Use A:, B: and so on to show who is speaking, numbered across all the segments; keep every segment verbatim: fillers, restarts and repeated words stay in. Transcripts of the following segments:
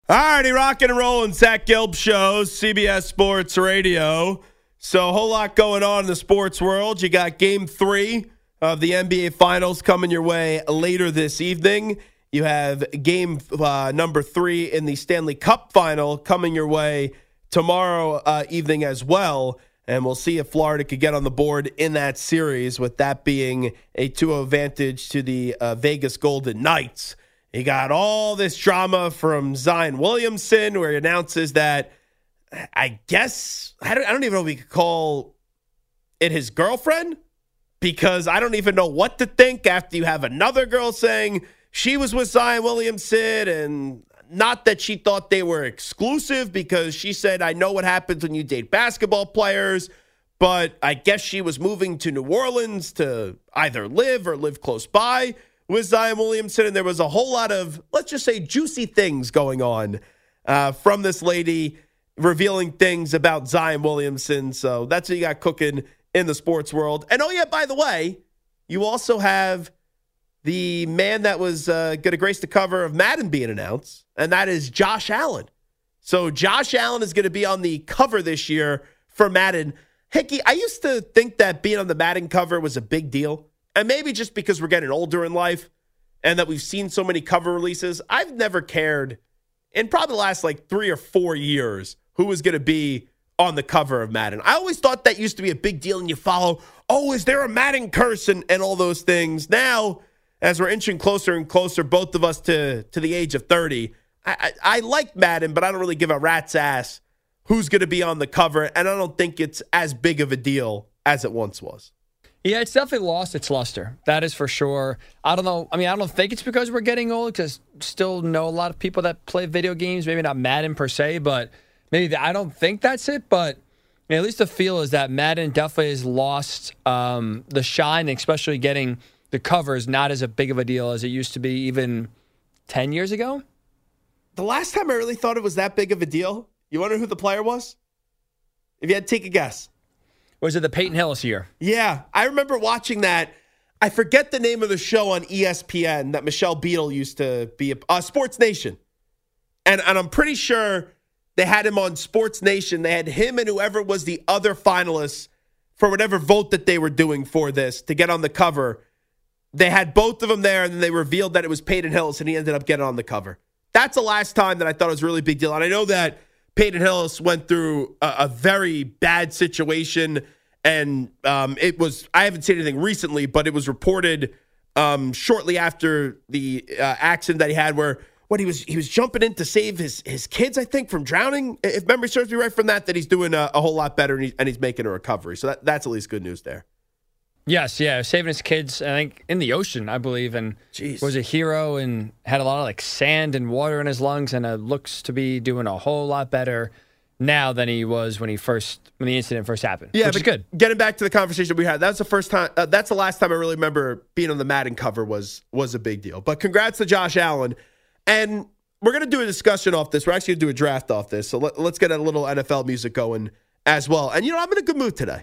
A: All righty, rocking and rolling. Zach Gelb Show, C B S Sports Radio. So a whole lot going on in the sports world. You got game three of the N B A Finals coming your way later this evening. You have game uh, number three in the Stanley Cup Final coming your way tomorrow uh, evening as well. And we'll see if Florida could get on the board in that series, with that being a two oh advantage to the uh, Vegas Golden Knights. He got all this drama from Zion Williamson, where he announces that, I guess, I don't, I don't even know if we could call it his girlfriend, because I don't even know what to think after you have another girl saying she was with Zion Williamson, and not that she thought they were exclusive, because she said, I know what happens when you date basketball players, but I guess she was moving to New Orleans to either live or live close by with Zion Williamson, and there was a whole lot of, let's just say, juicy things going on uh, from this lady revealing things about Zion Williamson. So that's what you got cooking in the sports world. And oh yeah, by the way, you also have the man that was uh, going to grace the cover of Madden being announced, and that is Josh Allen. So Josh Allen is going to be on the cover this year for Madden. Hickey, I used to think that being on the Madden cover was a big deal. And maybe just because we're getting older in life and that we've seen so many cover releases, I've never cared in probably the last like three or four years who was going to be on the cover of Madden. I always thought that used to be a big deal, and you follow, oh, is there a Madden curse and, and all those things. Now, as we're inching closer and closer, both of us to, to the age of thirty, I, I, I like Madden, but I don't really give a rat's ass who's going to be on the cover, and I don't think it's as big of a deal as it once was.
B: Yeah, it's definitely lost its luster. That is for sure. I don't know. I mean, I don't think it's because we're getting old, because still know a lot of people that play video games, maybe not Madden per se, but maybe the, I don't think that's it. But you know, at least the feel is that Madden definitely has lost um, the shine, especially getting the covers not as a big of a deal as it used to be even ten years ago.
A: The last time I really thought it was that big of a deal, you wonder who the player was? If you had to take a guess.
B: Was it the Peyton Hillis year?
A: Yeah, I remember watching that. I forget the name of the show on E S P N that Michelle Beadle used to be, a, uh, Sports Nation. And, and I'm pretty sure they had him on Sports Nation. They had him and whoever was the other finalists for whatever vote that they were doing for this to get on the cover. They had both of them there, and then they revealed that it was Peyton Hillis, and he ended up getting on the cover. That's the last time that I thought it was a really big deal. And I know that Peyton Hillis went through a, a very bad situation, and um, it was, I haven't seen anything recently, but it was reported um, shortly after the uh, accident that he had where what he was he was jumping in to save his his kids, I think, from drowning. If memory serves me right from that, that he's doing a, a whole lot better, and, he, and he's making a recovery. So that, that's at least good news there.
B: Yes, yeah, saving his kids, I think, in the ocean, I believe, and
A: Jeez.
B: was a hero and had a lot of like sand and water in his lungs, and uh, looks to be doing a whole lot better now than he was when he first when the incident first happened.
A: Yeah,
B: which
A: but
B: is good.
A: Getting back to the conversation we had, that's the first time. Uh, that's the last time I really remember being on the Madden cover was was a big deal. But congrats to Josh Allen, and we're gonna do a discussion off this. We're actually gonna do a draft off this. So let, let's get a little N F L music going as well. And you know, I'm in a good mood today.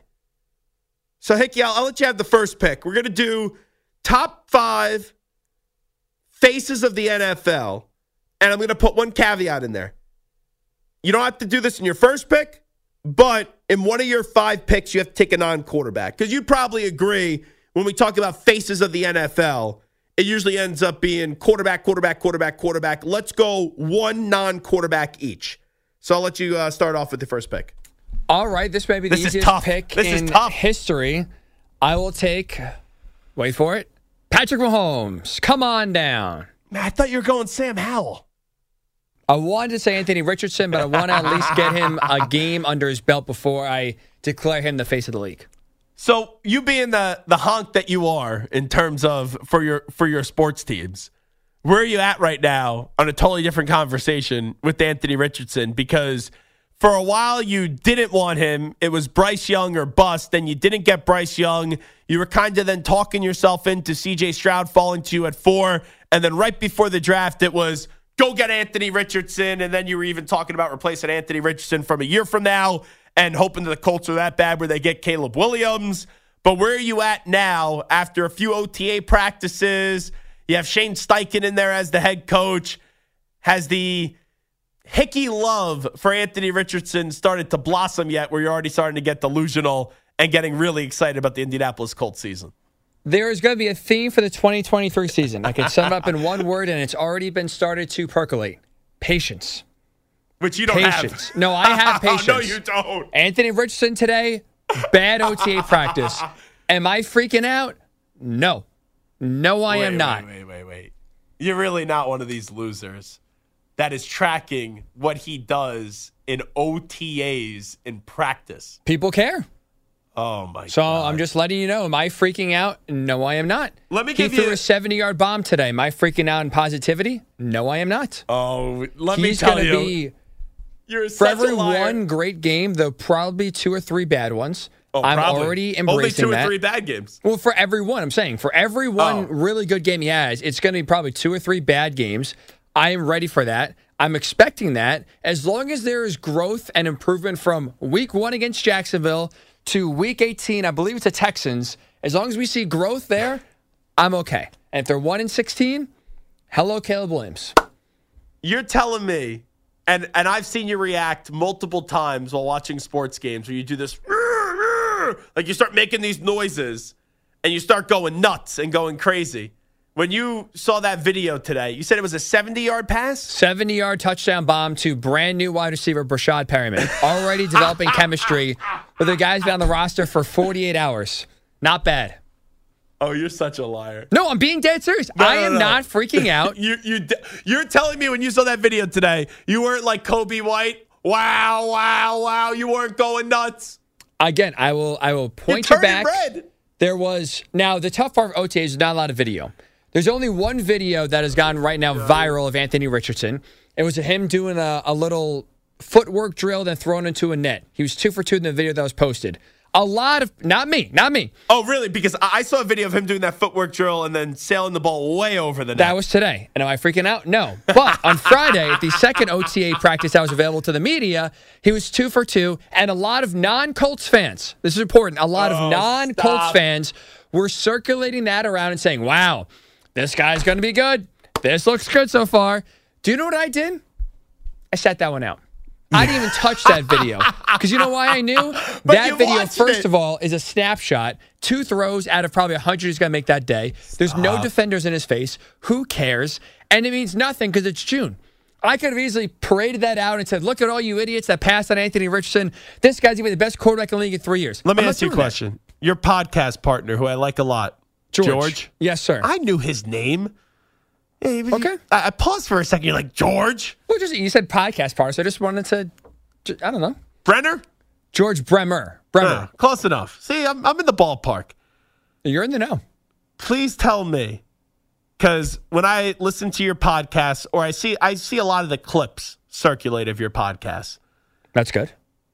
A: So, Hickey, I'll, I'll let you have the first pick. We're going to do top five faces of the N F L, and I'm going to put one caveat in there. You don't have to do this in your first pick, but in one of your five picks, you have to take a non-quarterback. Because you'd probably agree when we talk about faces of the N F L, it usually ends up being quarterback, quarterback, quarterback, quarterback. Let's go one non-quarterback each. So I'll let you uh, start off with the first pick.
B: All right, this may be the
A: this
B: easiest pick
A: this
B: in
A: is tough.
B: history. I will take, wait for it, Patrick Mahomes. Come on down.
A: Man, I thought you were going Sam Howell.
B: I wanted to say Anthony Richardson, but I want to at least get him a game under his belt before I declare him the face of the league.
A: So you being the the honk that you are in terms of for your for your sports teams, where are you at right now on a totally different conversation with Anthony Richardson? Because for a while, you didn't want him. It was Bryce Young or bust. Then you didn't get Bryce Young. You were kind of then talking yourself into C J Stroud falling to you at four. And then right before the draft, it was go get Anthony Richardson. And then you were even talking about replacing Anthony Richardson from a year from now and hoping that the Colts are that bad where they get Caleb Williams. But where are you at now after a few O T A practices? You have Shane Steichen in there as the head coach. Has the hickey love for Anthony Richardson started to blossom yet, where you're already starting to get delusional and getting really excited about the Indianapolis Colts season?
B: There is going to be a theme for the twenty twenty-three season. I can sum it up in one word, and it's already been started to percolate. Patience.
A: Which you don't
B: patience.
A: have.
B: No, I have patience.
A: No, you don't.
B: Anthony Richardson today, bad O T A practice. Am I freaking out? No. No, I
A: wait,
B: am not.
A: Wait, wait, wait, wait. You're really not one of these losers that is tracking what he does in O T As in practice.
B: People care.
A: Oh, my
B: so
A: God.
B: So I'm just letting you know. Am I freaking out? No, I am not.
A: Let me
B: he
A: give
B: threw
A: you
B: a seventy-yard bomb today. Am I freaking out in positivity? No, I am not.
A: Oh, let
B: He's
A: me tell
B: gonna
A: you.
B: Be,
A: you're
B: for
A: such
B: every
A: a liar.
B: one great game, there'll probably be two or three bad ones.
A: Oh,
B: I'm
A: probably.
B: already embracing
A: Only two
B: that.
A: or three bad games.
B: Well, for every one, I'm saying. For every one
A: Oh.
B: really good game he has, it's going to be probably two or three bad games. I am ready for that. I'm expecting that. As long as there is growth and improvement from week one against Jacksonville to week eighteen, I believe it's the Texans, as long as we see growth there, I'm okay. And if they're one and sixteen, hello, Caleb Williams.
A: You're telling me, and, and I've seen you react multiple times while watching sports games where you do this, like you start making these noises and you start going nuts and going crazy. When you saw that video today, you said it was a seventy-yard pass?
B: seventy-yard touchdown bomb to brand new wide receiver Brashad Perryman. Already developing chemistry with the guys been on the roster for forty-eight hours. Not bad.
A: Oh, you're such a liar.
B: No, I'm being dead serious.
A: No,
B: I
A: no,
B: am
A: no.
B: not freaking out.
A: you, you, you're telling me when you saw that video today, you weren't like Kobe White? Wow, wow, wow. You weren't going nuts.
B: Again, I will I will point
A: You're
B: you back.
A: turning red.
B: There was, now the tough part of O T As is not a lot of video. There's only one video that has gone right now viral of Anthony Richardson. It was him doing a, a little footwork drill, then thrown into a net. He was two for two in the video that was posted. A lot of, not me, not me.
A: Oh, really? Because I saw a video of him doing that footwork drill and then sailing the ball way over the net.
B: That was today. And am I freaking out? No. But on Friday, at the second O T A practice that was available to the media, he was two for two. And a lot of non-Colts fans, this is important, a lot
A: Oh,
B: of non-Colts
A: stop.
B: fans were circulating that around and saying, wow, this guy's going to be good. This looks good so far. Do you know what I did? I sat that one out. I didn't even touch that video. Because you know why I knew?
A: But
B: That
A: you
B: video,
A: watched
B: first
A: it.
B: of all, is a snapshot. Two throws out of probably one hundred he's going to make that day. There's no defenders in his face. Who cares? And it means nothing because it's June. I could have easily paraded that out and said, look at all you idiots that passed on Anthony Richardson. This guy's going to be the best quarterback in the league in three years.
A: Let me
B: I'm not
A: ask you a
B: doing that.
A: question. Your podcast partner, who I like a lot,
B: George.
A: George.
B: Yes, sir.
A: I knew his name. Hey, but
B: Okay.
A: you- I, I paused for a second. You're like, George?
B: Well, just you said podcast part, so I just wanted to, ju- I don't know.
A: Brenner?
B: George Bremer. Bremer.
A: Uh, close enough. See, I'm, I'm in the ballpark.
B: You're in the know.
A: Please tell me, because when I listen to your podcast, or I see, I see a lot of the clips circulate of your podcast.
B: That's good.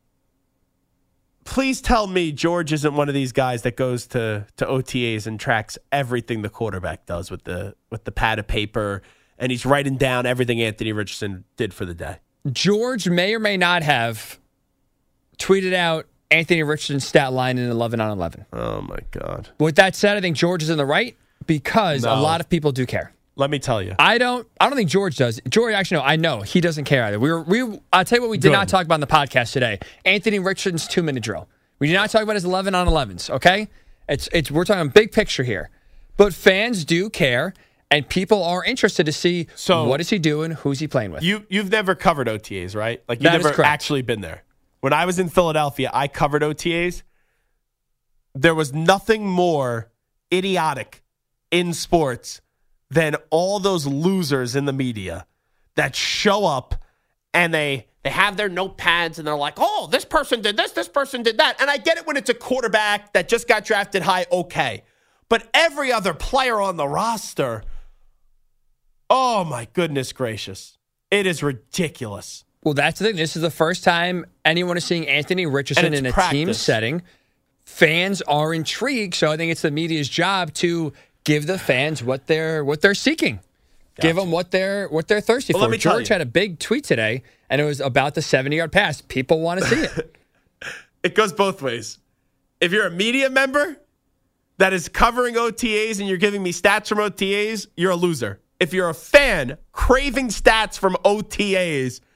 A: Please tell me George isn't one of these guys that goes to, to O T As and tracks everything the quarterback does with the with the pad of paper, and he's writing down everything Anthony Richardson did for the day.
B: George may or may not have tweeted out Anthony Richardson's stat line in eleven on eleven.
A: Oh, my God.
B: With that said, I think George is in the right because
A: No.
B: a lot of people do care.
A: Let me tell you.
B: I don't. I don't think George does. George, actually, no. I know he doesn't care either. We were. We. I'll tell you what. We did
A: Good.
B: not talk about in the podcast today. Anthony Richardson's two minute drill. We did not talk about his eleven on elevens. Okay. It's. It's. We're talking big picture here, but fans do care, and people are interested to see.
A: So-
B: what is he doing? Who's he playing with?
A: You, you've never covered O T As, right? Like, you've
B: That is
A: never
B: correct.
A: actually been there. When I was in Philadelphia, I covered O T As. There was nothing more idiotic in sports than all those losers in the media that show up and they they have their notepads and they're like, oh, this person did this, this person did that. And I get it when it's a quarterback that just got drafted high, okay. But every other player on the roster, oh my goodness gracious. It is ridiculous.
B: Well, that's the thing. This is the first time anyone is seeing Anthony Richardson
A: And it's
B: in a
A: practice.
B: team setting. Fans are intrigued, so I think it's the media's job to give the fans what they're what they're seeking. Give them what they're what they're thirsty
A: Well, let
B: for.
A: me tell
B: George
A: you.
B: had a big tweet today, and it was about the seventy-yard pass. People want to see it.
A: It goes both ways. If you're a media member that is covering O T As and you're giving me stats from O T As, you're a loser. If you're a fan craving stats from O T As,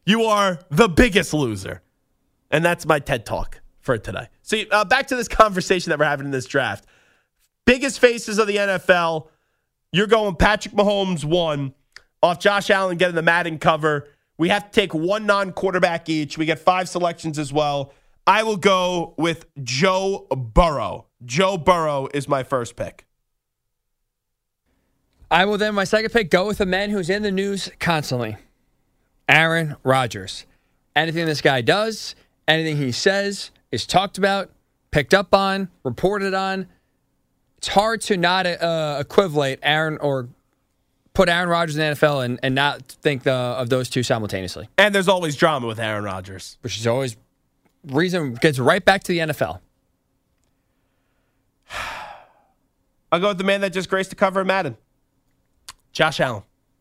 A: You are the biggest loser. And that's my TED Talk for today. See, uh, back to this conversation that we're having in this draft. Biggest faces of the N F L, you're going Patrick Mahomes one, off Josh Allen getting the Madden cover. We have to take one non-quarterback each. We get five selections as well. I will go with Joe Burrow. Joe Burrow is my first pick.
B: I will then, my second pick, go with a man who's in the news constantly. Aaron Rodgers. Anything this guy does, anything he says is talked about, picked up on, reported on. It's hard to not uh, equivalate Aaron or put Aaron Rodgers in the N F L and, and not think the, of those two simultaneously.
A: And there's always drama with Aaron Rodgers.
B: Which is always reason gets right back to the N F L.
A: I'll go with the man that just graced the cover of Madden. Josh Allen.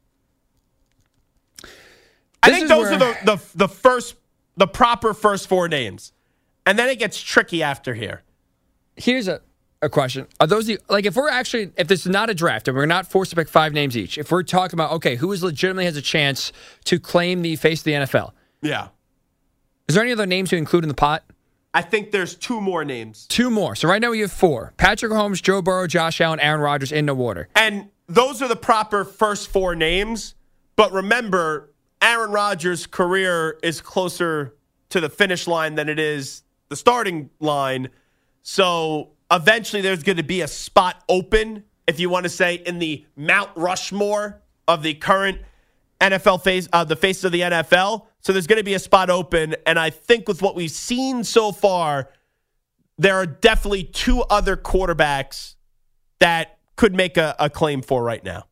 A: I
B: This
A: think
B: is
A: those
B: where-
A: are the, the the first, the proper first four names. And then it gets tricky after here.
B: Here's a, a question. Are those the, like, if we're actually, if this is not a draft and we're not forced to pick five names each, if we're talking about, okay, who is legitimately has a chance to claim the face of the N F L?
A: Yeah.
B: Is there any other names to include in the pot?
A: I think there's two more names.
B: Two more. So right now we have four. Patrick Mahomes, Joe Burrow, Josh Allen, Aaron Rodgers in no order.
A: And those are the proper first four names. But remember, Aaron Rodgers' career is closer to the finish line than it is the starting line. So eventually there's going to be a spot open, if you want to say, in the Mount Rushmore of the current N F L face, uh, the faces of the N F L. So there's going to be a spot open. And I think with what we've seen so far, there are definitely two other quarterbacks that could make a, a claim for right now.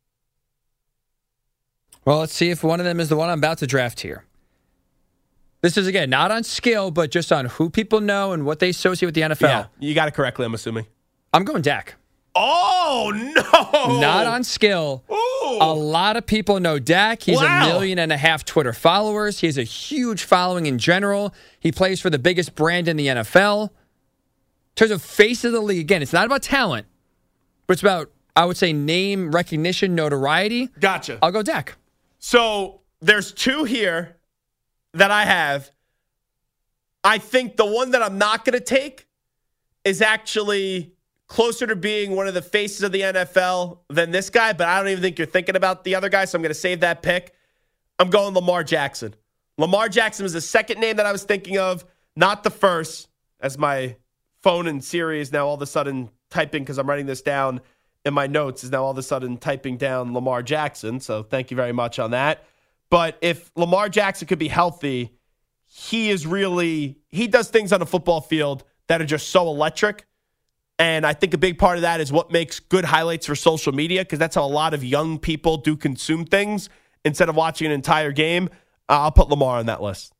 B: Well, let's see if one of them is the one I'm about to draft here. This is, again, not on skill, but just on who people know and what they associate with the N F L.
A: Yeah, you got it correctly, I'm assuming.
B: I'm going Dak.
A: Oh, no.
B: Not on skill.
A: Ooh.
B: A lot of people know Dak. He's
A: Wow.
B: a million and a half Twitter followers. He has a huge following in general. He plays for the biggest brand in the N F L. In terms of face of the league, again, it's not about talent, but it's about, I would say, name recognition, notoriety.
A: Gotcha.
B: I'll go Dak.
A: So there's two here that I have. I think the one that I'm not going to take is actually closer to being one of the faces of the N F L than this guy, but I don't even think you're thinking about the other guy, so I'm going to save that pick. I'm going Lamar Jackson. Lamar Jackson was the second name that I was thinking of, not the first, as my phone and Siri is now all of a sudden typing, because I'm writing this down in my notes, is now all of a sudden typing down Lamar Jackson, so thank you very much on that. But if Lamar Jackson could be healthy, he is really, he does things on a football field that are just so electric. And I think a big part of that is what makes good highlights for social media, because that's how a lot of young people do consume things instead of watching an entire game. Uh, I'll put Lamar on that list.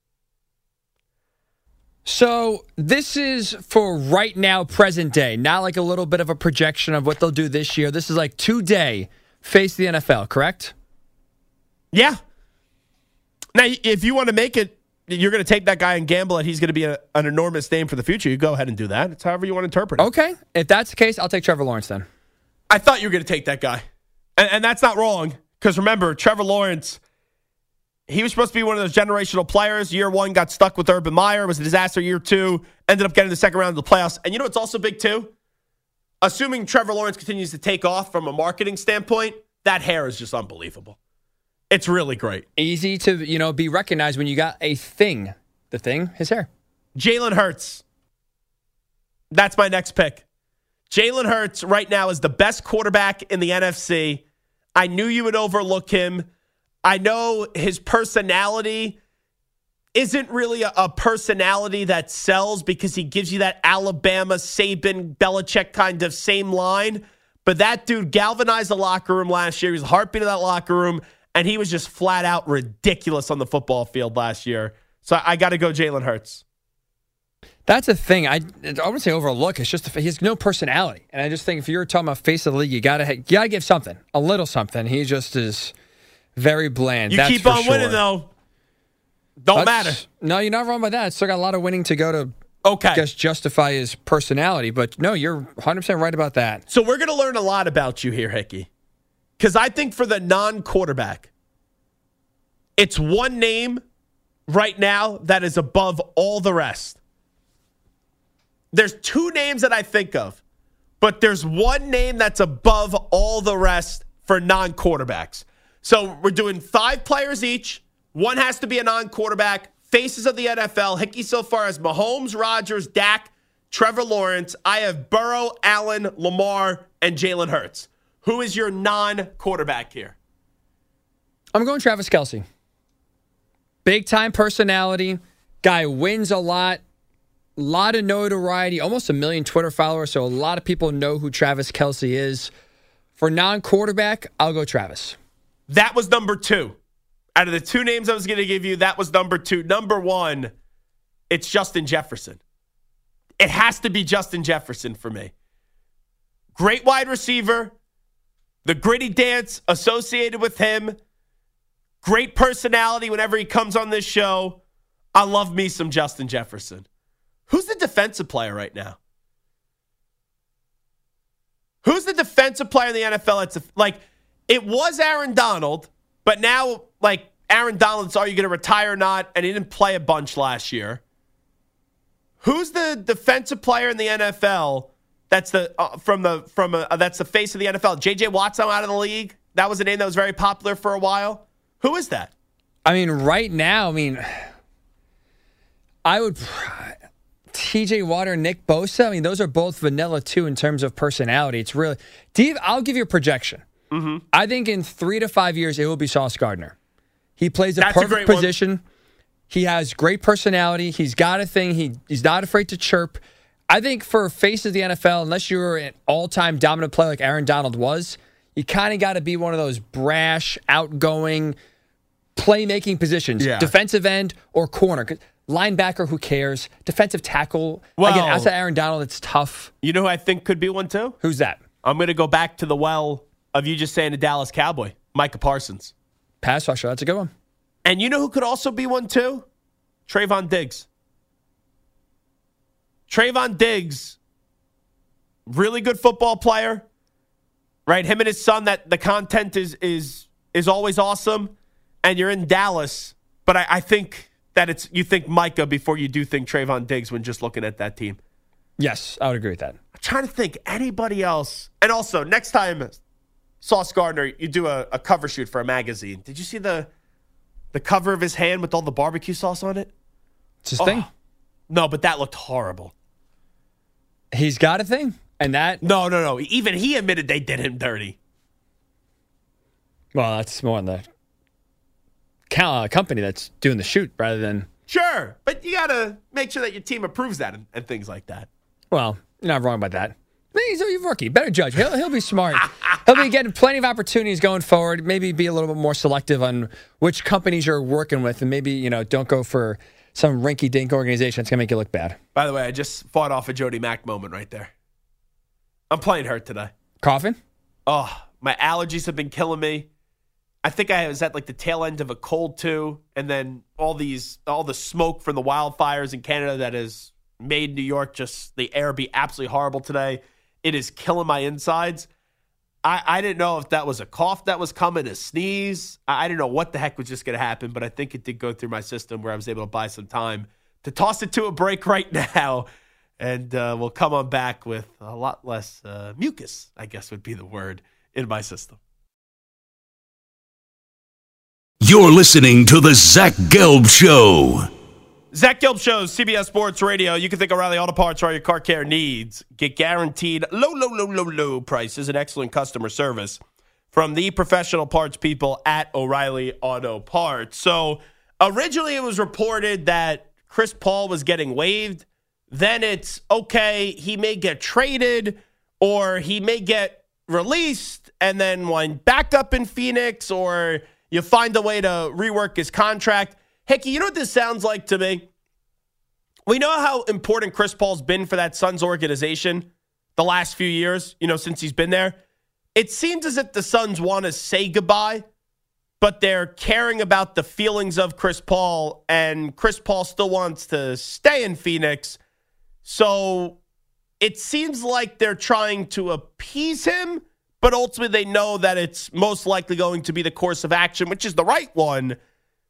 B: So this is for right now, present day, not like a little bit of a projection of what they'll do this year. This is like today, face the N F L, correct?
A: Yeah. Now, if you want to make it, you're going to take that guy and gamble that he's going to be a, an enormous name for the future, you go ahead and do that. It's however you want to interpret it.
B: Okay. If that's the case, I'll take Trevor Lawrence then.
A: I thought you were going to take that guy. And, and that's not wrong, because remember, Trevor Lawrence, he was supposed to be one of those generational players. Year one, got stuck with Urban Meyer. It was a disaster. Year two, ended up getting the second round of the playoffs. And you know what's also big too? Assuming Trevor Lawrence continues to take off from a marketing standpoint, that hair is just unbelievable. It's really great.
B: Easy to, you know, be recognized when you got a thing. The thing, his hair.
A: Jalen Hurts. That's my next pick. Jalen Hurts right now is the best quarterback in the N F C. I knew you would overlook him. I know his personality isn't really a, a personality that sells, because he gives you that Alabama, Saban, Belichick kind of same line. But that dude galvanized the locker room last year. He was the heartbeat of that locker room, and he was just flat out ridiculous on the football field last year. So I got to go Jalen Hurts.
B: That's a thing. I, I wouldn't say overlook. It's just, he has no personality. And I just think if you're talking about face of the league, you got to you gotta give something, a little something. He just is very bland.
A: You
B: That's
A: keep
B: for
A: on
B: sure.
A: winning, though. Don't
B: That's-
A: matter.
B: No, you're not wrong by that. It's still got a lot of winning to go to,
A: Okay.
B: I guess, justify his personality. But no, you're one hundred percent right about that.
A: So we're going to learn a lot about you here, Hickey. Because I think for the non-quarterback, It's one name right now that is above all the rest. There's two names that I think of, but there's one name that's above all the rest for non-quarterbacks. So we're doing five players each. One has to be a non-quarterback. Faces of the N F L. Hickey so far has Mahomes, Rodgers, Dak, Trevor Lawrence. I have Burrow, Allen, Lamar, and Jalen Hurts. Who is your non-quarterback here?
B: I'm going Travis Kelce. Big-time personality. Guy wins a lot. A lot of notoriety. Almost a million Twitter followers, so a lot of people know who Travis Kelce is. For non-quarterback, I'll go Travis.
A: That was number two. Out of the two names I was going to give you, that was number two. Number one, it's Justin Jefferson. It has to be Justin Jefferson for me. Great wide receiver. The gritty dance associated with him. Great personality whenever he comes on this show. I love me some Justin Jefferson. Who's the defensive player right now? Who's the defensive player in the N F L? It's a, like, it was Aaron Donald, but now, like, Aaron Donald's, are you going to retire or not? And he didn't play a bunch last year. Who's the defensive player in the N F L that's the uh, from the from a, that's the face of the N F L? J J Watt's now out of the league. That was a name that was very popular for a while. Who is that?
B: I mean, right now, I mean, I would T J Watt or Nick Bosa. I mean, those are both vanilla too in terms of personality. It's really. Steve, I'll give you a projection. Mm-hmm. I think in three to five years, it will be Sauce Gardner. He plays the
A: That's
B: perfect position. One. He has great personality. He's got a thing. He he's not afraid to chirp. I think for face of the N F L, unless you're an all-time dominant player like Aaron Donald was, you kind of got to be one of those brash, outgoing, playmaking positions. Yeah. Defensive end or corner. Linebacker, who cares? Defensive tackle. Well, again, outside Aaron Donald, it's tough.
A: You know who I think could be one too?
B: Who's that?
A: I'm going to go back to the well of you just saying a Dallas Cowboy. Micah Parsons.
B: Pass rusher. That's a good one.
A: And you know who could also be one too? Trayvon Diggs. Trayvon Diggs, really good football player, right? Him and his son, that the content is is is always awesome. And you're in Dallas, but I, I think that it's you think Micah before you do think Trayvon Diggs when just looking at that team.
B: Yes, I would agree with that.
A: I'm trying to think anybody else. And also, next time, Sauce Gardner, you do a, a cover shoot for a magazine. Did you see the the cover of his hand with all the barbecue sauce on it?
B: It's his
A: oh,
B: thing.
A: No, but that looked horrible.
B: He's got a thing, and that...
A: No, no, no. Even he admitted they did him dirty.
B: Well, that's more on the uh, company that's doing the shoot rather than...
A: Sure, but you got to make sure that your team approves that and, and things like that.
B: Well, you're not wrong about that. He's a rookie. Better judge. He'll, he'll be smart. He'll be getting plenty of opportunities going forward. Maybe be a little bit more selective on which companies you're working with, and maybe, you know, don't go for some rinky-dink organization that's going to make you look bad.
A: By the way, I just fought off a Jody Mack moment right there. I'm playing hurt today.
B: Coughing?
A: Oh, my allergies have been killing me. I think I was at like the tail end of a cold too, and then all these, all the smoke from the wildfires in Canada that has made New York just the air be absolutely horrible today. It is killing my insides. I, I didn't know if that was a cough that was coming, a sneeze. I, I didn't know what the heck was just going to happen, but I think it did go through my system where I was able to buy some time to toss it to a break right now. And uh, we'll come on back with a lot less uh, mucus, I guess would be the word, in my system.
C: You're listening to the Zach Gelb Show.
A: Zach Gelb Show, C B S Sports Radio. You can think O'Reilly Auto Parts for all your car care needs. Get guaranteed low, low, low, low, low prices and excellent customer service from the professional parts people at O'Reilly Auto Parts. So originally it was reported that Chris Paul was getting waived. Then it's, okay, he may get traded or he may get released and then wind back up in Phoenix, or you find a way to rework his contract. Hickey, you know what this sounds like to me? We know how important Chris Paul's been for that Suns organization the last few years, you know, since he's been there. It seems as if the Suns want to say goodbye, but they're caring about the feelings of Chris Paul, and Chris Paul still wants to stay in Phoenix. So it seems like they're trying to appease him, but ultimately they know that it's most likely going to be the course of action, which is the right one,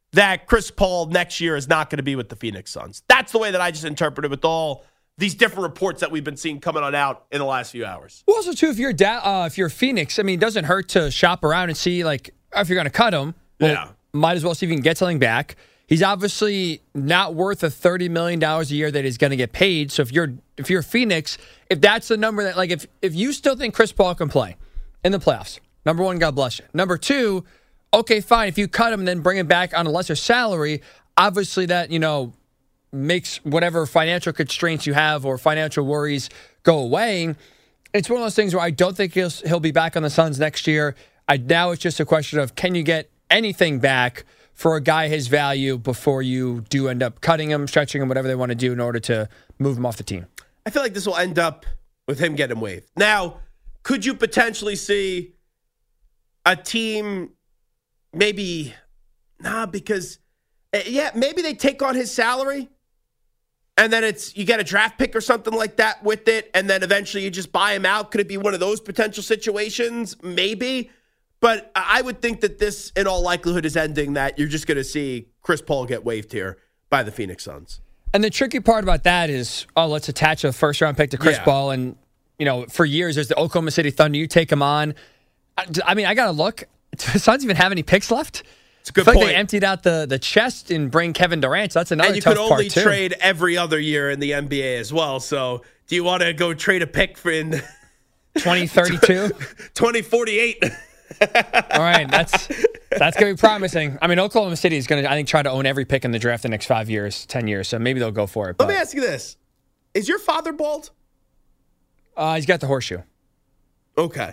A: that Chris Paul next year is not going to be with the Phoenix Suns. That's the way that I just interpreted with all these different reports that we've been seeing coming on out in the last few hours.
B: Well, also, too, if you're da- uh, if you're Phoenix, I mean, it doesn't hurt to shop around and see, like, if you're going to cut him, well,
A: yeah.
B: might as well see if you can get something back. He's obviously not worth the thirty million dollars a year that he's going to get paid. So if you're if you're Phoenix, if that's the number that, like, if, if you still think Chris Paul can play in the playoffs, number one, God bless you. Number two, okay, fine. If you cut him and then bring him back on a lesser salary, obviously that, you know, makes whatever financial constraints you have or financial worries go away. It's one of those things where I don't think he'll, he'll be back on the Suns next year. I, now it's just a question of, can you get anything back for a guy his value before you do end up cutting him, stretching him, whatever they want to do in order to move him off the team?
A: I feel like this will end up with him getting waived. Now, could you potentially see a team maybe, nah, because, yeah, maybe they take on his salary and then it's you get a draft pick or something like that with it, and then eventually you just buy him out. Could it be one of those potential situations? Maybe. But I would think that this, in all likelihood, is ending that you're just going to see Chris Paul get waived here by the Phoenix Suns.
B: And the tricky part about that is, oh, let's attach a first-round pick to Chris
A: yeah.
B: Paul. And, you know, for years, there's the Oklahoma City Thunder. You take him on. I, I mean, I got to look. Do the Suns even have any picks left?
A: It's a good
B: I feel
A: point.
B: like they emptied out the, the chest and bring Kevin Durant. So that's another
A: And you
B: tough
A: could only
B: part, too.
A: trade every other year in the N B A as well. So do you want to go trade a pick for in
B: twenty thirty-two?
A: twenty forty-eight?
B: All right, that's that's going to be promising. I mean, Oklahoma City is going to, I think, try to own every pick in the draft the next five years, ten years. So maybe they'll go for it.
A: Let
B: but,
A: me ask you this. Is your father bald?
B: Uh, he's got the horseshoe.
A: Okay.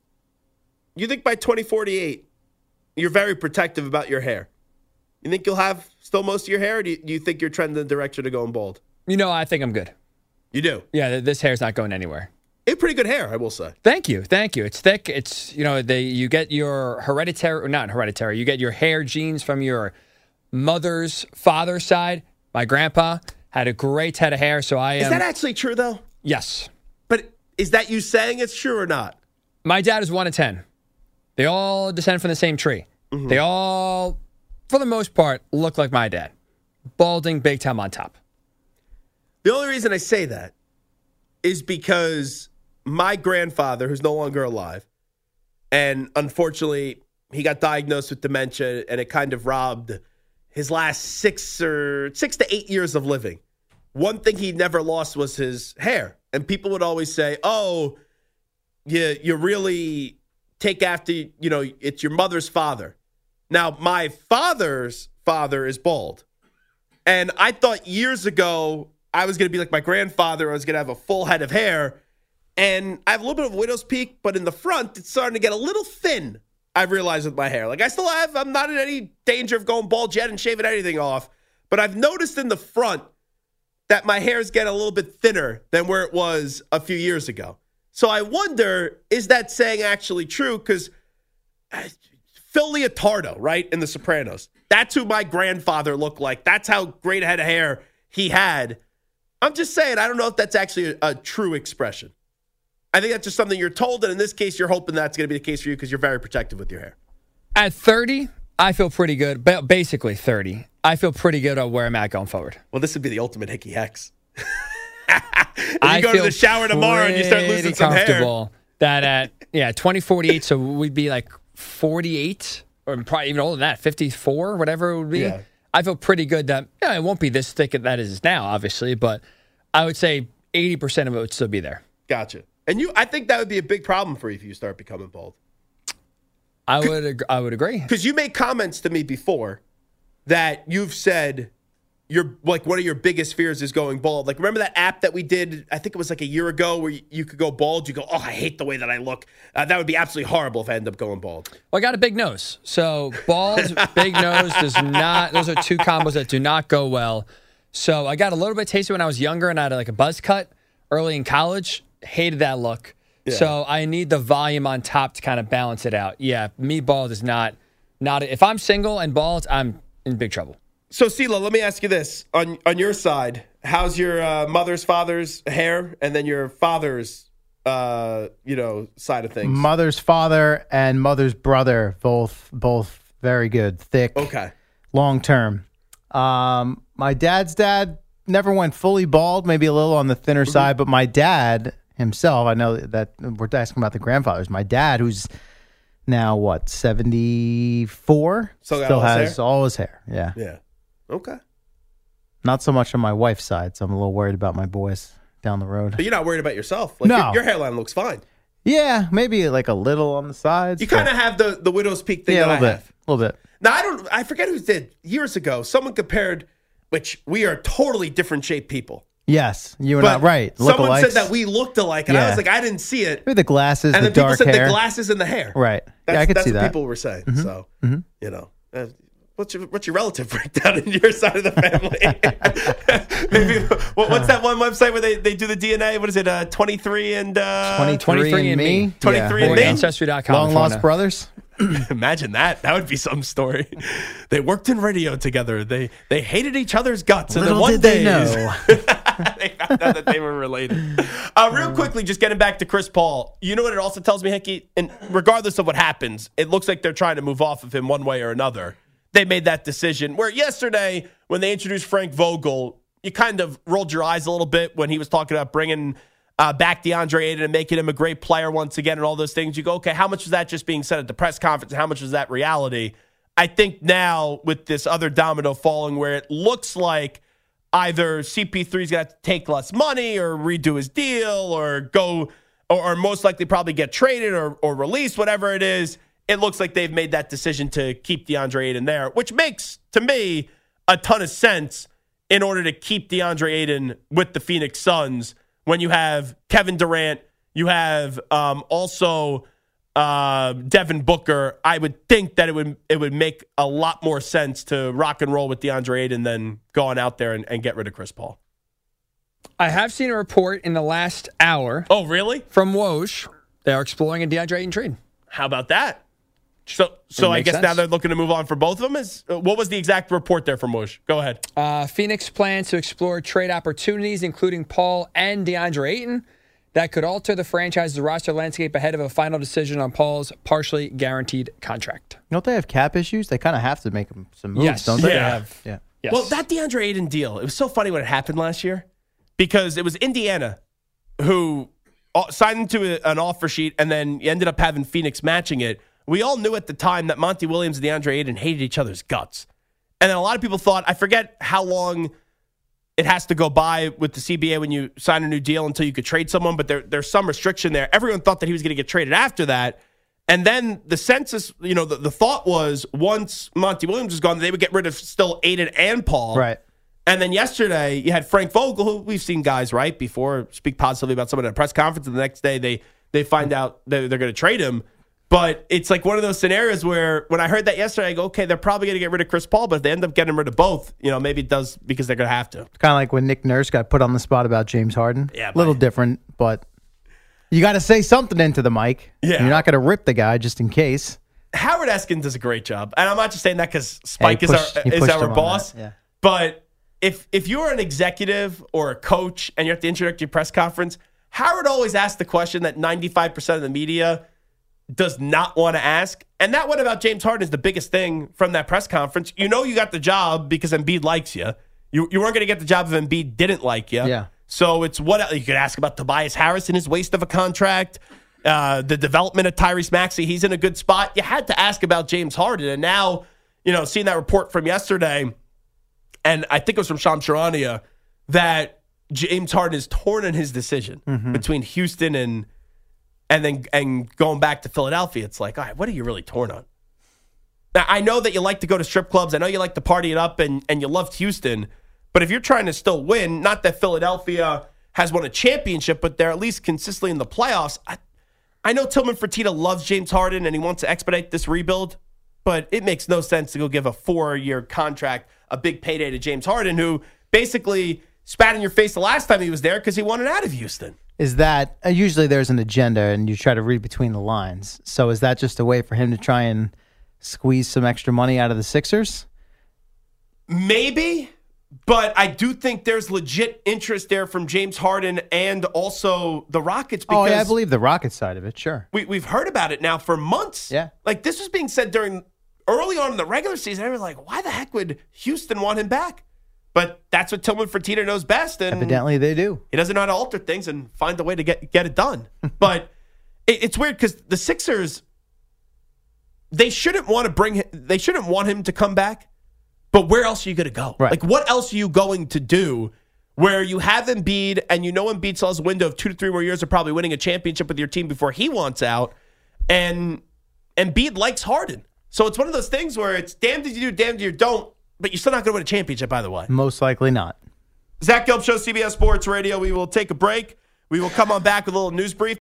A: You think by twenty forty-eight, you're very protective about your hair? You think you'll have still most of your hair, or do you, do you think you're trending in the direction of going bald?
B: You know, I think I'm good.
A: You do?
B: Yeah, th- this hair's not going anywhere.
A: You have pretty good hair, I will say.
B: Thank you, thank you. It's thick. It's, you know, they you get your hereditary, or not hereditary, you get your hair genes from your mother's father's side. My grandpa had a great head of hair, so I am.
A: Is that actually true, though?
B: Yes.
A: But is that you saying it's true or not?
B: My dad is one of ten. They all descend from the same tree.
A: Mm-hmm.
B: They all, for the most part, look like my dad. Balding, big time on top.
A: The only reason I say that is because my grandfather, who's no longer alive, and unfortunately, he got diagnosed with dementia, and it kind of robbed his last six or six to eight years of living. One thing he never lost was his hair. And people would always say, oh, you, you really take after, you know, it's your mother's father. Now, my father's father is bald. And I thought years ago I was going to be like my grandfather. I was going to have a full head of hair. And I have a little bit of a widow's peak, but in the front, it's starting to get a little thin, I've realized, with my hair. Like, I still have, I'm not in any danger of going bald yet and shaving anything off. But I've noticed in the front that my hair's getting a little bit thinner than where it was a few years ago. So I wonder, is that saying actually true? Because Phil Leotardo, right, in The Sopranos, that's who my grandfather looked like. That's how great a head of hair he had. I'm just saying, I don't know if that's actually a, a true expression. I think that's just something you're told, and in this case, you're hoping that's going to be the case for you because you're very protective with your hair.
B: At thirty, I feel pretty good. Ba- Basically thirty. I feel pretty good on where I'm at going forward.
A: Well, this would be the ultimate hickey hex. you
B: I
A: go to the shower tomorrow and you start losing some hair.
B: That at, yeah, twenty forty-eight, so we'd be like forty-eight, or probably even older than that, fifty-four, whatever it would be. Yeah. I feel pretty good that, yeah, it won't be this thick that it is now, obviously, but I would say eighty percent of it would still be there.
A: Gotcha. And you, I think that would be a big problem for you if you start becoming bald.
B: I would, ag- I would agree.
A: Because you made comments to me before that you've said you're like one of your biggest fears is going bald. Like, remember that app that we did, I think it was like a year ago, where you, you could go bald? You go, oh, I hate the way that I look. Uh, that would be absolutely horrible if I end up going bald.
B: Well, I got a big nose. So bald, big nose does not, those are two combos that do not go well. So I got a little bit tasty when I was younger and I had like a buzz cut early in college. Hated that look. Yeah. So I need the volume on top to kind of balance it out. Yeah, me bald is not, not if I'm single and bald, I'm in big trouble.
A: So, Sela, let me ask you this. On on your side, how's your uh, mother's, father's hair, and then your father's, uh, you know, side of things?
D: Mother's father and mother's brother, both both very good, thick.
A: Okay.
D: long term. Um, my dad's dad never went fully bald, maybe a little on the thinner mm-hmm. side, but my dad himself, I know that we're asking about the grandfathers. My dad, who's now, what, seventy-four?
A: Still,
D: Still
A: all his
D: has
A: hair?
D: all his hair, yeah.
A: Yeah. Okay.
D: Not so much on my wife's side, so I'm a little worried about my boys down the road.
A: But you're not worried about yourself. Like
D: No.
A: Your, your hairline looks fine.
D: Yeah, maybe like a little on the sides.
A: You kind of have the, the widow's peak thing
D: yeah, a
A: that
D: little
A: I
D: bit,
A: have.
D: a little bit.
A: Now, I don't. I forget who did. Years ago, someone compared, which we are totally different shaped people.
D: Yes, you were
A: But
D: not right.
A: someone
D: Lookalikes.
A: said that we looked alike, and I
D: Yeah.
A: was like, I didn't see it.
D: Maybe the glasses,
A: And
D: the
A: then people
D: dark
A: said
D: hair.
A: the glasses and the hair.
D: Right.
A: That's,
D: yeah, I could
A: that's
D: see
A: what
D: that.
A: people were saying.
D: Mm-hmm.
A: So,
D: mm-hmm.
A: you know, uh, what's your what's your relative breakdown in your side of the family? Maybe what, what's that one website where they, they do the D N A? What is it? Uh, twenty-three and uh,
D: twenty-three and me.
A: twenty-three
D: yeah.
A: and me.
B: Ancestry dot com.
D: Long lost brothers.
A: Imagine that. That would be some story. They worked in radio together. They they hated each other's guts. And
D: Little
A: then one
D: did they
A: day
D: know.
A: they found out that they were related. Uh, real quickly, just getting back to Chris Paul. You know what it also tells me, Hickey? And regardless of what happens, it looks like they're trying to move off of him one way or another. They made that decision. Where yesterday, when they introduced Frank Vogel, you kind of rolled your eyes a little bit when he was talking about bringing uh, back DeAndre Ayton and making him a great player once again and all those things. You go, okay, how much was that just being said at the press conference and how much was that reality? I think now with this other domino falling where it looks like either C P three is going to have to take less money or redo his deal or go or, or most likely probably get traded or, or released, whatever it is. It looks like they've made that decision to keep DeAndre Ayton there, which makes, to me, a ton of sense in order to keep DeAndre Ayton with the Phoenix Suns when you have Kevin Durant, you have um, also uh, Devin Booker. I would think that it would it would make a lot more sense to rock and roll with DeAndre Ayton than going out there and, and get rid of Chris Paul.
B: I have seen a report in the last hour.
A: Oh, really?
B: From Woj. They are exploring a DeAndre Ayton trade.
A: How about that? So, so I guess
B: sense.
A: now they're looking to move on for both of them. Is uh, what was the exact report there from Woj? Go ahead.
B: Uh, Phoenix plans to explore trade opportunities, including Paul and DeAndre Ayton, that could alter the franchise's roster landscape ahead of a final decision on Paul's partially guaranteed contract.
D: Don't they have cap issues? They kind of have to make some moves,
B: Yes.
D: don't they?
A: Yeah.
B: They have.
D: Yeah.
B: Yes.
A: Well, that DeAndre Ayton deal, it was so funny when it happened last year because it was Indiana who signed him to a, an offer sheet and then ended up having Phoenix matching it. We all knew at the time that Monty Williams and DeAndre Ayton hated each other's guts. And then a lot of people thought, I forget how long it has to go by with the C B A when you sign a new deal until you could trade someone, but there, there's some restriction there. Everyone thought that he was going to get traded after that. And then the census, you know, the, the thought was once Monty Williams was gone, they would get rid of still Ayton and Paul.
D: Right.
A: And then yesterday, you had Frank Vogel, who we've seen guys, right, before speak positively about someone at a press conference, and the next day they they find out that they're going to trade him. But it's like one of those scenarios where when I heard that yesterday, I go, okay, they're probably going to get rid of Chris Paul, but if they end up getting rid of both, you know, maybe it does because they're going to have to.
D: Kind of like when Nick Nurse got put on the spot about James Harden.
A: Yeah,
D: a little
A: but-
D: different, but you got to say something into the mic.
A: Yeah.
D: You're not going to rip the guy just in case.
A: Howard Eskin does a great job. And I'm not just saying that because Spike
D: Yeah, he
A: is
D: pushed-
A: our,
D: he
A: is
D: pushed
A: our
D: him on
A: boss.
D: that, yeah.
A: But if if you're an executive or a coach and you're at the introductory press conference, Howard always asks the question that ninety-five percent of the media does not want to ask. And that one about James Harden is the biggest thing from that press conference. You know you got the job because Embiid likes you. You, you weren't going to get the job if Embiid didn't like you.
D: Yeah.
A: So it's what you could ask about Tobias Harris and his waste of a contract, uh, the development of Tyrese Maxey. He's in a good spot. You had to ask about James Harden. And now, you know, seeing that report from yesterday, and I think it was from Shams Charania, that James Harden is torn in his decision mm-hmm. between Houston and and then and going back to Philadelphia. It's like, all right, what are you really torn on? Now, I know that you like to go to strip clubs. I know you like to party it up, and, and you loved Houston. But if you're trying to still win, not that Philadelphia has won a championship, but they're at least consistently in the playoffs. I, I know Tillman Fertitta loves James Harden, and he wants to expedite this rebuild, but it makes no sense to go give a four-year contract, a big payday to James Harden, who basically spat in your face the last time he was there because he wanted out of Houston.
D: Is that uh, usually there's an agenda and you try to read between the lines. So is that just a way for him to try and squeeze some extra money out of the Sixers?
A: Maybe, but I do think there's legit interest there from James Harden and also the Rockets.
D: Oh,
A: Because
D: yeah, I believe the Rockets side of it, sure.
A: we, we've heard about it now for months.
D: Yeah.
A: Like this was being said during early on in the regular season, I was like, why the heck would Houston want him back? But that's what Tillman Fertitta knows best. And
D: evidently they do.
A: He doesn't know how to alter things and find a way to get, get it done. But it, it's weird because the Sixers, they shouldn't want to bring him, they shouldn't want him to come back. But where else are you going to go?
D: Right.
A: Like, what else are you going to do where you have Embiid and you know Embiid still has a window of two to three more years of probably winning a championship with your team before he wants out, and Embiid likes Harden. So it's one of those things where it's damned if you do, damned if you don't, but you're still not going to win a championship, by the way.
D: Most likely not.
A: Zach Gelb Show, C B S Sports Radio. We will take a break. We will come on back with a little news brief.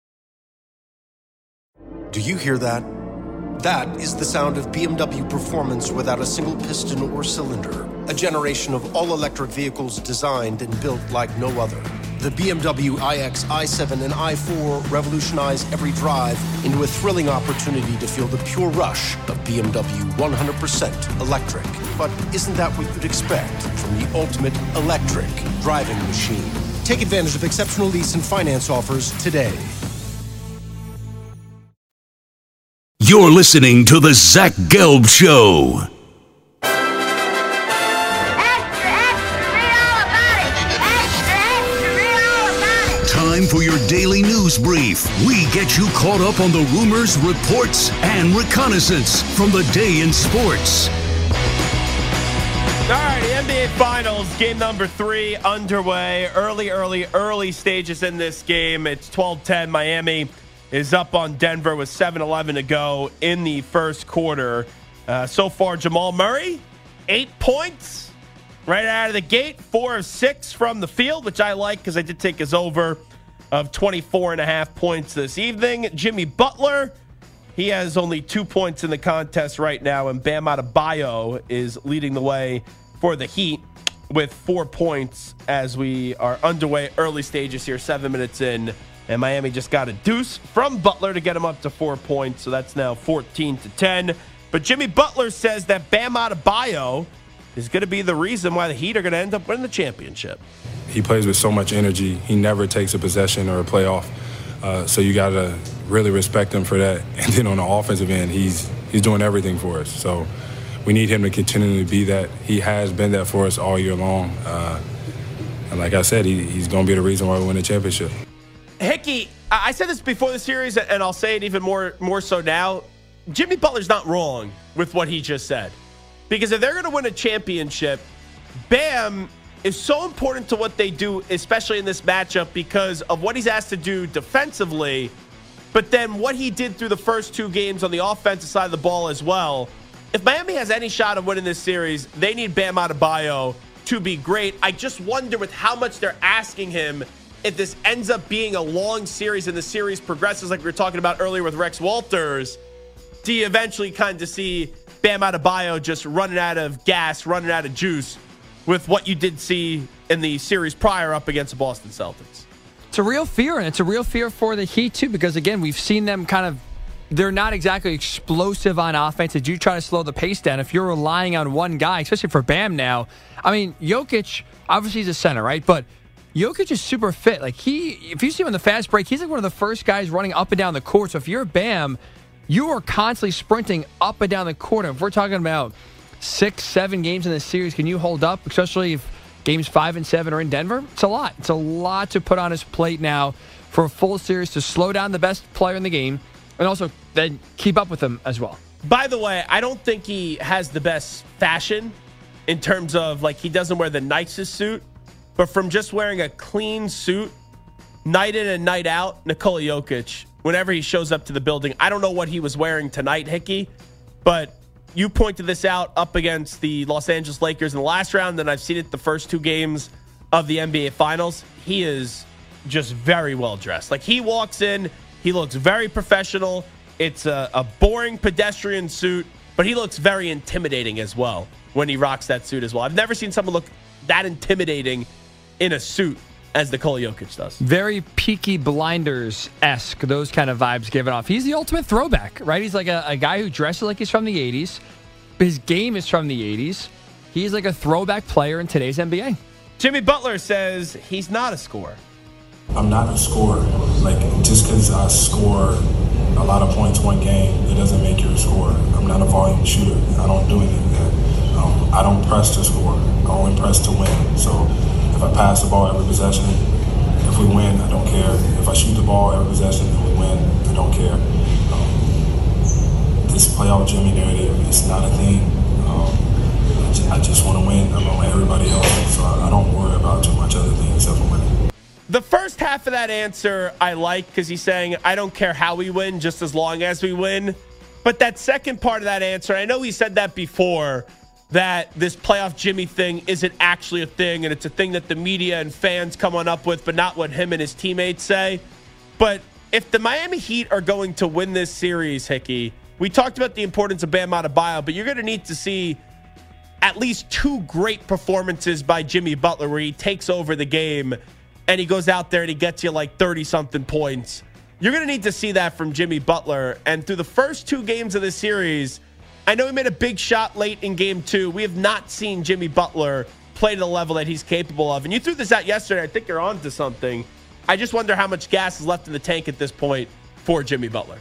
E: Do you hear that? That is the sound of B M W performance without a single piston or cylinder. A generation of all-electric vehicles designed and built like no other. The B M W iX, i seven, and i four revolutionize every drive into a thrilling opportunity to feel the pure rush of B M W one hundred percent electric. But isn't that what you'd expect from the ultimate electric driving machine? Take advantage of exceptional lease and finance offers today.
C: You're listening to the Zach Gelb Show.
F: Extra, extra, read all about it. Extra, extra, read all about it.
C: Time for your daily news brief. We get you caught up on the rumors, reports, and reconnaissance from the day in sports.
A: All right, the N B A Finals, game number three underway. Early, early, early stages in this game. It's twelve ten. Miami is up on Denver with seven eleven to go in the first quarter. Uh, so far, Jamal Murray, eight points right out of the gate, four of six from the field, which I like because I did take his over of twenty-four and a half points this evening. Jimmy Butler, he has only two points in the contest right now, and Bam Adebayo is leading the way for the Heat with four points as we are underway early stages here, seven minutes in. And Miami just got a deuce from Butler to get him up to four points. So that's now fourteen to ten. But Jimmy Butler says that Bam Adebayo is going to be the reason why the Heat are going to end up winning the championship.
G: He plays with so much energy. He never takes a possession or a play off. Uh, so you got to really respect him for that. And then on the offensive end, he's he's doing everything for us. So we need him to continue to be that. He has been that for us all year long. Uh, and like I said, he, he's going to be the reason why we win the championship.
A: Hickey, I said this before the series, and I'll say it even more more so now. Jimmy Butler's not wrong with what he just said. Because if they're going to win a championship, Bam is so important to what they do, especially in this matchup, because of what he's asked to do defensively, but then what he did through the first two games on the offensive side of the ball as well. If Miami has any shot of winning this series, they need Bam Adebayo to be great. I just wonder with how much they're asking him, if this ends up being a long series and the series progresses like we were talking about earlier with Rex Walters, do you eventually kind of see Bam Adebayo just running out of gas, running out of juice with what you did see in the series prior up against the Boston Celtics?
B: It's a real fear, and it's a real fear for the Heat, too, because, again, we've seen them kind of, they're not exactly explosive on offense. They do try to slow the pace down. If you're relying on one guy, especially for Bam now, I mean, Jokic, obviously he's a center, right? But Jokic is super fit. Like, he, if you see him on the fast break, he's like one of the first guys running up and down the court. So if you're Bam, you are constantly sprinting up and down the court. And if we're talking about six, seven games in this series, can you hold up, especially if games five and seven are in Denver? It's a lot. It's a lot to put on his plate now for a full series to slow down the best player in the game and also then keep up with him as well.
A: By the way, I don't think he has the best fashion in terms of, like, he doesn't wear the nicest suit. But from just wearing a clean suit, night in and night out, Nikola Jokic, whenever he shows up to the building, I don't know what he was wearing tonight, Hickey, but you pointed this out up against the Los Angeles Lakers in the last round, and I've seen it the first two games of the N B A Finals. He is just very well dressed. Like, he walks in, he looks very professional. It's a, a boring pedestrian suit, but he looks very intimidating as well when he rocks that suit as well. I've never seen someone look that intimidating in a suit as Nikola Jokic does.
B: Very Peaky Blinders-esque, those kind of vibes given off. He's the ultimate throwback, right? He's like a, a guy who dresses like he's from the eighties, but his game is from the eighties. He's like a throwback player in today's N B A.
A: Jimmy Butler says he's not a scorer.
G: I'm not a scorer. Like, just because I score a lot of points one game, it doesn't make you a scorer. I'm not a volume shooter. I don't do any of that. Um, I don't press to score. I only press to win. So if I pass the ball every possession, if we win, I don't care. If I shoot the ball every possession and we win, I don't care. Um, this playoff Jimmy narrative is not a thing. Um, I just, I just want to win. I'm like everybody else, so I, I don't worry about too much other things except for winning.
A: The first half of that answer I like because he's saying, I don't care how we win, just as long as we win. But that second part of that answer, I know he said that before, that this playoff Jimmy thing isn't actually a thing, and it's a thing that the media and fans come on up with, but not what him and his teammates say. But if the Miami Heat are going to win this series, Hickey, we talked about the importance of Bam Adebayo, but you're going to need to see at least two great performances by Jimmy Butler where he takes over the game and he goes out there and he gets you like thirty-something points. You're going to need to see that from Jimmy Butler. And through the first two games of the series, I know he made a big shot late in game two. We have not seen Jimmy Butler play to the level that he's capable of. And you threw this out yesterday. I think you're on to something. I just wonder how much gas is left in the tank at this point for Jimmy Butler.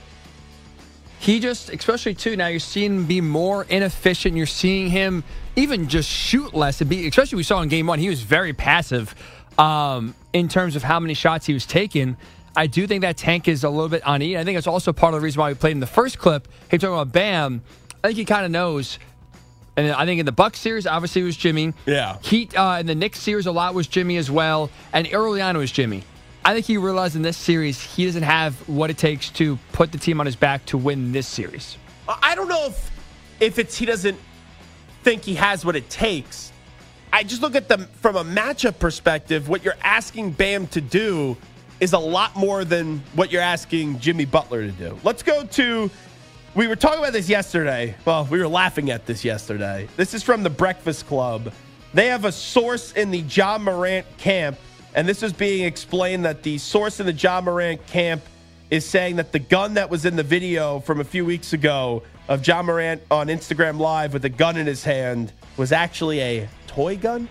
B: He just, especially too, now you're seeing him be more inefficient. You're seeing him even just shoot less. And be, especially we saw in game one, he was very passive um, in terms of how many shots he was taking. I do think that tank is a little bit uneven. I think it's also part of the reason why we played in the first clip. Hey, talking about Bam, I think he kind of knows. And I think in the Bucks series, obviously it was Jimmy.
A: Yeah.
B: Heat uh, in the Knicks series a lot was Jimmy as well. And early on it was Jimmy. I think he realized in this series he doesn't have what it takes to put the team on his back to win this series.
A: I don't know if if it's he doesn't think he has what it takes. I just look at them from a matchup perspective. What you're asking Bam to do is a lot more than what you're asking Jimmy Butler to do. Let's go to, we were talking about this yesterday. Well, we were laughing at this yesterday. This is from the Breakfast Club. They have a source in the Ja Morant camp, and this is being explained that the source in the Ja Morant camp is saying that the gun that was in the video from a few weeks ago of Ja Morant on Instagram Live with a gun in his hand was actually a toy gun.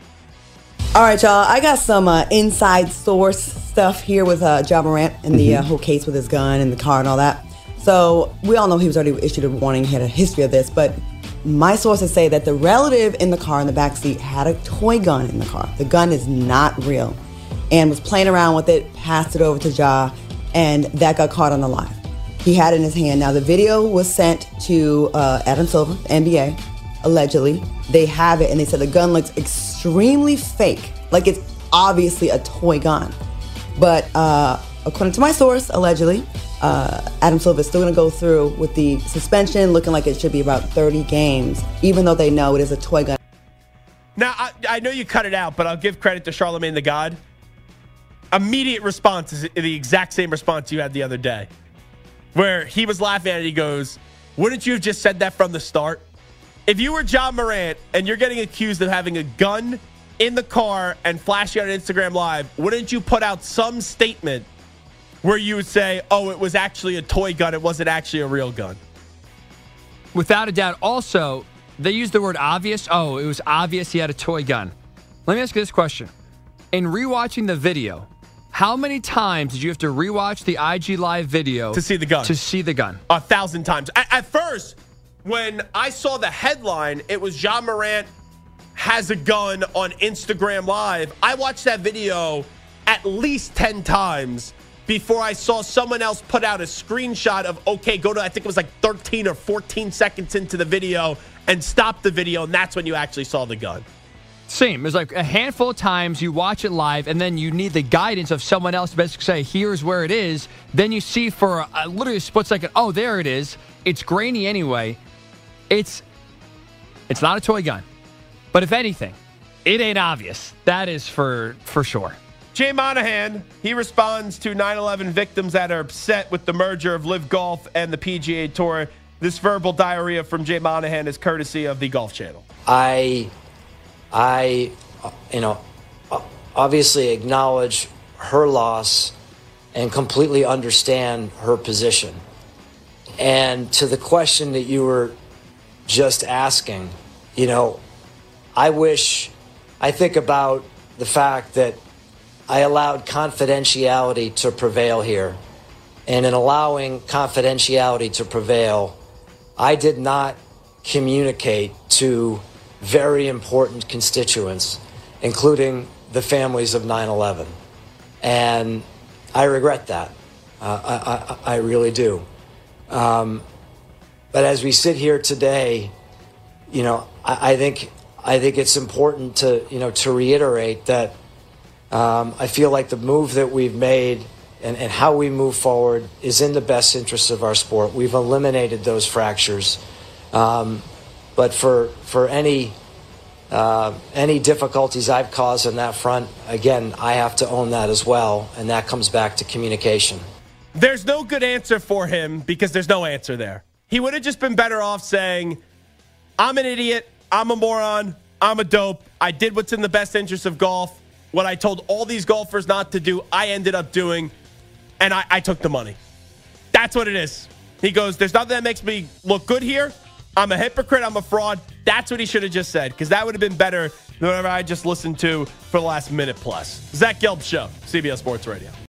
H: All right, y'all. I got some uh, inside source stuff here with uh, Ja Morant and the uh, whole case with his gun and the car and all that. So we all know he was already issued a warning. He had a history of this, but my sources say that the relative in the car in the backseat had a toy gun in the car. The gun is not real, and was playing around with it, passed it over to Ja, and that got caught on the live. He had it in his hand. Now the video was sent to uh, Adam Silver, N B A, allegedly. They have it, and they said the gun looks extremely fake, like it's obviously a toy gun. But uh, according to my source, allegedly, uh, Adam Silver is still going to go through with the suspension, looking like it should be about thirty games, even though they know it is a toy gun.
A: Now, I, I know you cut it out, but I'll give credit to Charlamagne the God. Immediate response is the exact same response you had the other day, where he was laughing at it. He goes, wouldn't you have just said that from the start? If you were Ja Morant and you're getting accused of having a gun in the car and flashing on Instagram Live, wouldn't you put out some statement where you would say, oh, it was actually a toy gun, it wasn't actually a real gun?
B: Without a doubt. Also, they used the word obvious. Oh, it was obvious he had a toy gun. Let me ask you this question. In rewatching the video, how many times did you have to rewatch the I G Live video
A: to see the gun?
B: To see the gun.
A: A thousand times. At, at first, when I saw the headline, it was Ja Morant has a gun on Instagram Live. I watched that video at least ten times before I saw someone else put out a screenshot of, okay, go to, I think it was like thirteen or fourteen seconds into the video and stop the video, and that's when you actually saw the gun.
B: Same. It's like a handful of times you watch it live, and then you need the guidance of someone else to basically say, here's where it is. Then you see for a, a literally a split second, oh, there it is. It's grainy anyway. It's it's not a toy gun. But if anything, it ain't obvious. That is for for sure.
A: Jay Monahan, he responds to nine eleven victims that are upset with the merger of Live Golf and the P G A Tour. This verbal diarrhea from Jay Monahan is courtesy of the Golf Channel.
I: I, I, you know, obviously acknowledge her loss and completely understand her position. And to the question that you were just asking, you know, I wish, I think about the fact that I allowed confidentiality to prevail here. And in allowing confidentiality to prevail, I did not communicate to very important constituents, including the families of nine eleven. And I regret that. Uh, I, I, I really do. Um, but as we sit here today, you know, I, I think I think it's important to, you know, to reiterate that um, I feel like the move that we've made and, and how we move forward is in the best interest of our sport. We've eliminated those fractures. Um, but for for any uh, any difficulties I've caused on that front, again, I have to own that as well, and that comes back to communication.
A: There's no good answer for him because there's no answer there. He would have just been better off saying, I'm an idiot, I'm a moron, I'm a dope, I did what's in the best interest of golf. What I told all these golfers not to do, I ended up doing, and I, I took the money. That's what it is. He goes, there's nothing that makes me look good here. I'm a hypocrite, I'm a fraud. That's what he should have just said, because that would have been better than whatever I just listened to for the last minute plus. Zach Gelb Show, C B S Sports Radio.